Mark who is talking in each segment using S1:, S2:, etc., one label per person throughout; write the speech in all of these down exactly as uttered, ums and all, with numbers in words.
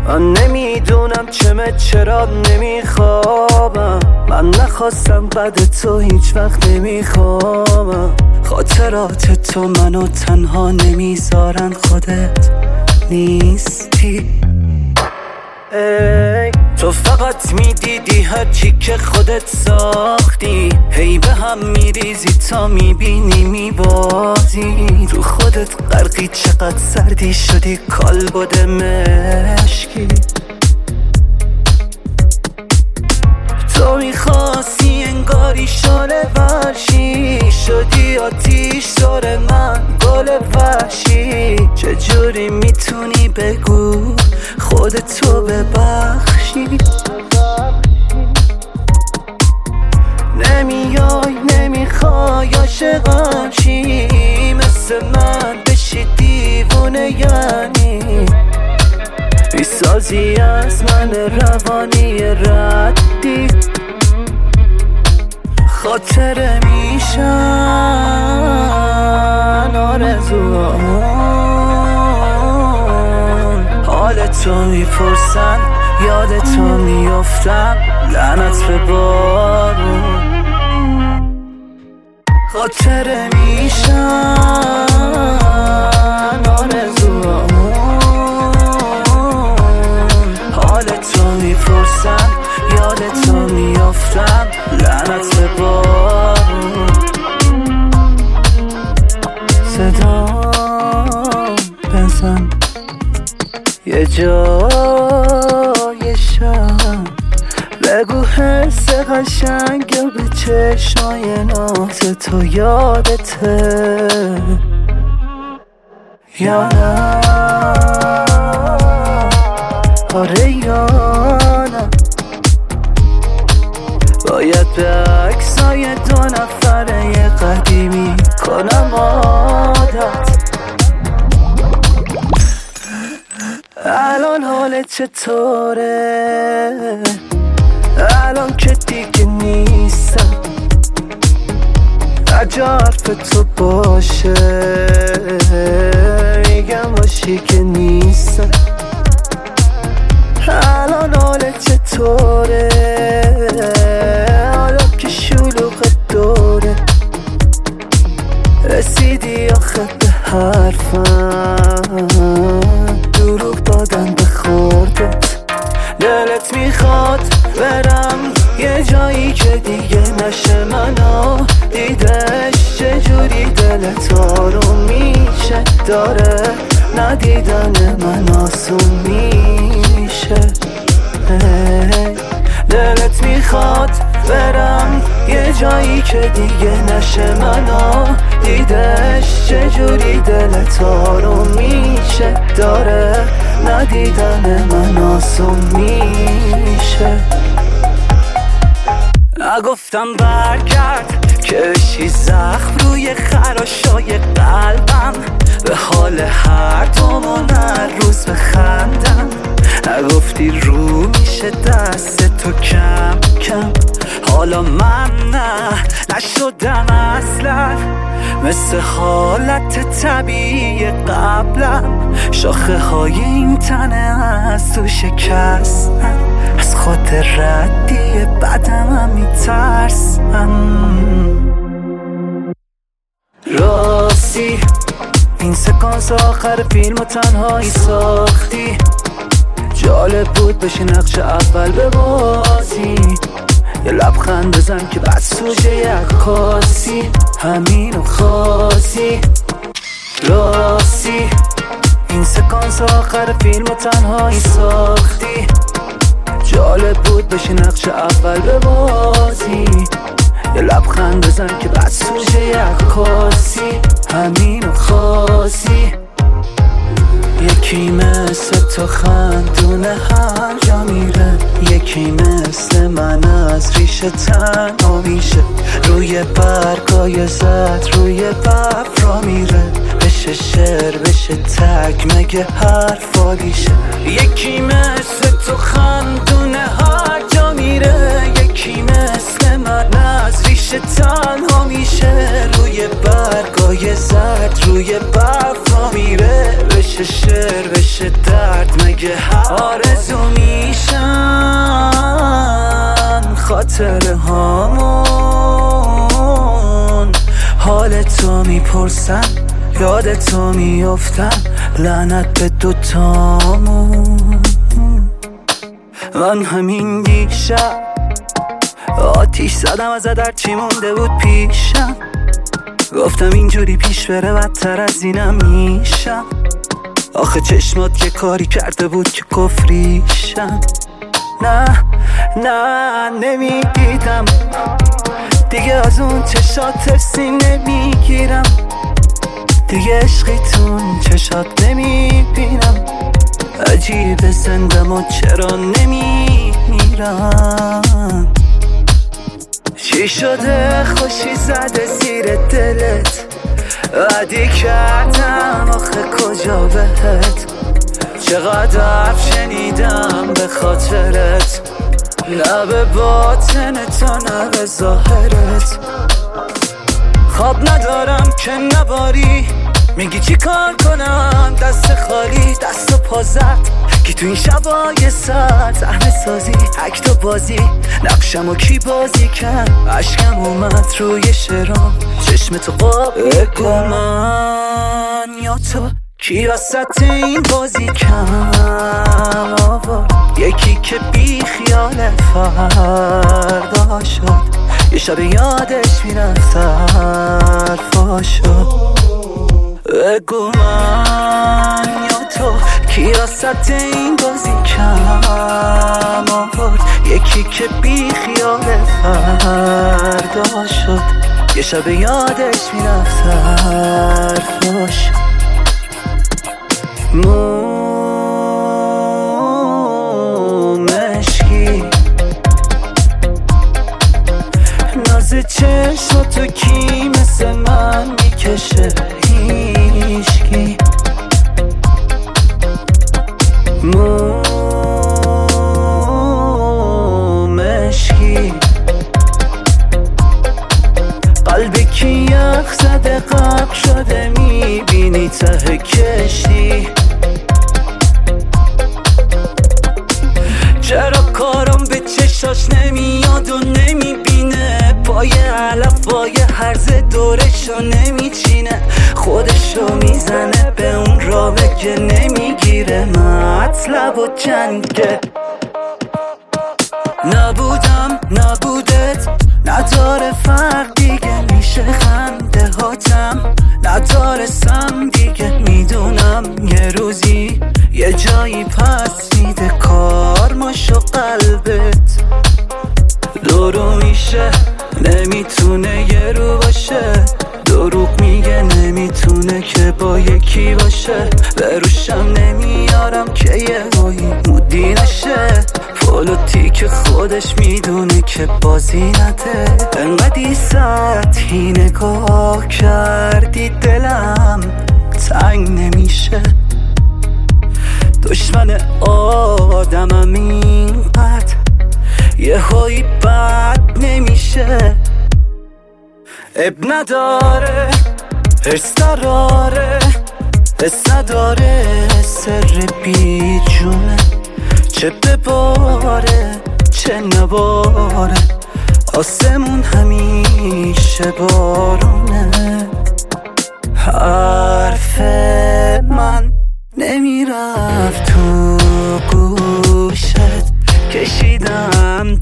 S1: من نمیدونم چمه چرا نمیخوابم، من نخواستم بعد تو هیچ وقت نمیخوابم. خاطرات تو منو تنها نمیذارن، خودت نیستی. ای تو فقط میدیدی هرچی که خودت ساختی، هی به هم میریزی تا میبینی میبازی. رو خودت غرقی، چقدر سردی شدی کالبد مشکی. تو میخواستی انگاری شاله ورشی، شدی آتیش داره من گل وحشی. چجوری میتونی بگو خودتو ببخشی؟ نمیای نمیخوای عاشقم چی؟ مثل من بشی دیوونه یعنی؟ بیسازی از من روانی ردی، خاطره میشن آرزوان. حال تو میپرسن، یاد تو میافتم، لعنت به بارون. خاطره میشن آرزوان، حال تو میپرسن، یاد تو میافتم، لعنت به بارون. صدا بزن یه جای شب، بگو حس قشنگ به چشمای ناز تو یادته یا نه؟ آره یا نه؟ باید به عکسای دو نفره قدیمی کنم عادت. الان حالت چطوره؟ الان که دیگه نیستم، اگه حرف تو باشه میگم باشی که نیستم. الان حالت چطوره؟ حالا که شلوغ دوره، رسیدی آخه به حرفم، دروغ دادن به خوردت. دلت میخواد برم یه جایی که دیگه نشه منو دیدش، چجوری دلت آروم میشه؟ داره ندیدن من آسون میشه. دلت میخواد برم یه جایی که دیگه نشه منو دیدش، چجوری دلت آروم میشه؟ داره ندیدن من آسون میشه. نگفتم برگرد که بشی زخم روی خراشای قلبم، به حال هر دومون هر روز بخندم. نگفتی رو میشه دست تو کم کم، حالا من نه نشدم اصلا مثل حالت طبیعی قبلم. شاخه های این تنه از تو شکستم، از خود ردی بدم هم میترسم. راستی این سکانس آخر فیلم و تنهایی ساختی، جالب بود بشی نقش اول ببازی. یه لبخند بزن که بعد سوژه یک کاسی، همینو خاصی. راستی این سکانس آخر فیلم و تنهایی ساختی، جالب بود بشی نقش اول ببازی. یه لبخند بزن که بعد سوژه یک کاسی، همینو خاصی. یکی مثل تو خندونه هر جا میره، یکی مثل من از ریشه تنها میشه. روی برگای زد روی ببر را میره، بشه شعر بشه تک مگه حرفالیشه. یکی مثل تو خندونه هر جا میره، یکی مثل من از ریشه تنها میشه. روی برگای زد روی برف را میره، بشه شعر بشه درد مگه هر آرزو خاطره هامون. حال تو میپرسم، یاد تو میافتم، لعنت به دوتامون. من همین دیشب آتیش زدم از در چی مونده بود پیشم. گفتم اینجوری پیش بره بدتر از اینم میشم. آخه چشمات که کاری کرده بود که کفریشم. نه نه نمیدیدم دیگه از اون چشات ترسی نمیگیرم. دیگه عشقی تون چشات نمیبینم. عجیب زندم و چرا نمیمیرم. چی شده خوشی زده زیر دلت؟ عادی کردم آخه کجا بهت؟ چقدر شنیدم به خاطرت، نه به باطن تو نه به ظاهرت. خواب ندارم که نباری، میگی چی کار کنم دست خالی دست و پا زد. کی تو این شبای سر زهنه سازی اکتو بازی، نقشمو کی بازی کرد؟ عشقم اومد روی شرام، چشم تو قاب بگو من یا تو کی وسط این بازی کم آورد؟ یکی که بی خیال فردا شد، یه شب یادش میرفت حرفا شد. بگو من یا تو کی وسط این بازی کم آورد؟ یکی که بی خیال فردا شد، یه شب یادش میرفت حرفا شد. مومشکی ناز چشماتو کی مثل من میکشه؟ هیشکی. مومشکی قلبی که یخ زده غرق شده، میبینی ته کشتی. چرا کارم به چشاش نمیاد و نمیبینه؟ پای علفای هرز دورشو نمیچینه، خودشو میزنه به اون رابه که نمیگیره مطلب و جنگه. نبودم نبودت نداره فرق دیگه، میشه خنده هاتم ندارستم دیگه. میدونم یه روزی یه جایی پس میده کارماشو قلبت. دورو میشه نمیتونه یه رو باشه، دروغ میگه نمیتونه که با یکی باشه. به روشم نمیارم که یه هایی مودی نشه، پولوتی که خودش میدونه که بازی نده. انقدی سطحی نگاه کردی دلم تنگ نمیشه. دشمن آدمم اینقدر یه هایی بد نمیشه. اب نداره حرص دراره، حس نداره سر بی جونه. چه بباره چه نباره، آسمون همیشه بارونه. حرف من نمیرفت تو گوشت، کشیدم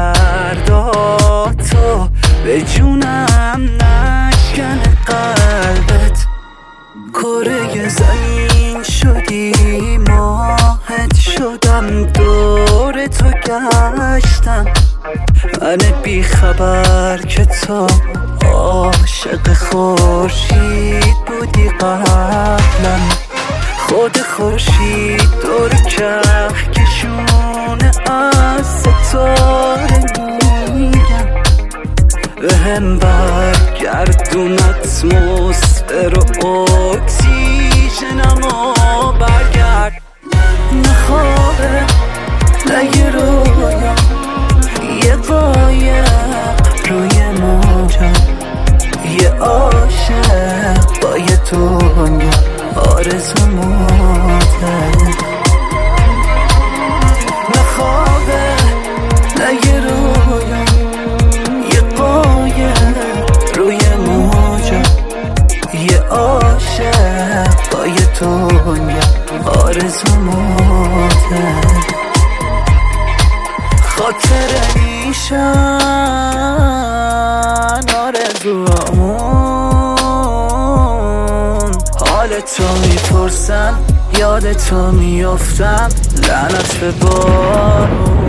S1: درداتو به جونم نشکن قلبت. کره زمین شدی ماهت شدم، دور تو گشتم. من بی خبر که تو عاشق خورشید بودی قبلا. خود خورشید دور کهکشونه از ستاره میگم. به هم برگردون اتمسفر و اکسیژنمو برگرد. نه خوابه نه یه رویا، یه قایق روی موجا، یه عاشق با یه دنیا آرزو موته. نه خوابه نه یه رویا، میشن آرزوامون، حال تو میپرسن یاد تو میافتم، لعنت به بارون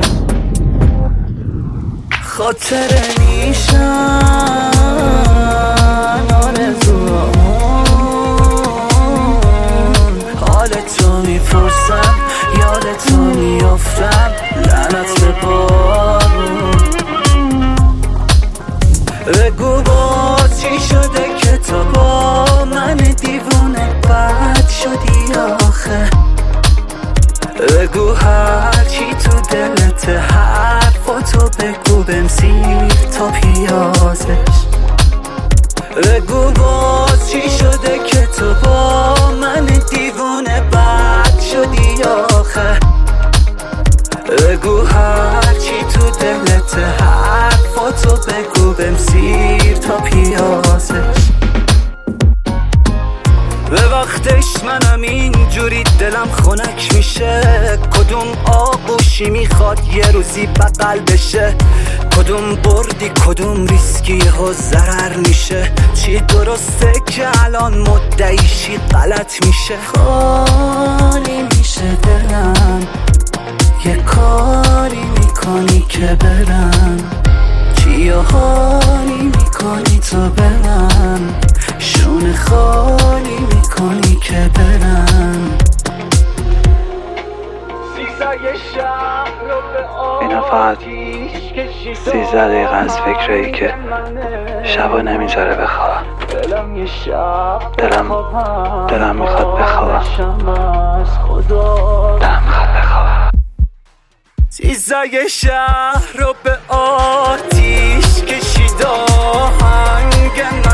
S1: خاطره میشن آرزوامون، حال تو میپرسن یاد تو میافتم، لعنت به بارون بگو باز چی شده که تو با من دیوونه بد شدی آخه، بگو هرچی تو دلت حرفاتو بگو بمسیر تا پیازش، بگو باز چی شده که تو با من دیوونه بد شدی آخه، بگو هرچی تو دلت حرفاتو بگو بمسیر تا پیازش. به وقتش منم اینجوری دلم خنک میشه، کدوم آغوشی میخواد یه روزی بغل بشه، کدوم بردی کدوم ریسکی ها ضرر میشه، چی درسته که الان مدعیشی غلط میشه. خالی میشه دلم یه کاری میکنی که برم، چی حالی میکنی تو برم، شونه خالی میکنی که برم.
S2: اینا فقط سیزده دقیقه از فکرایی که شبا نمیذاره بخوابم. دلم دلم میخواد بخوابم، دلم میخواد بخوابم.
S1: سیزده شهر رو به آتیش کشید، آهنگ من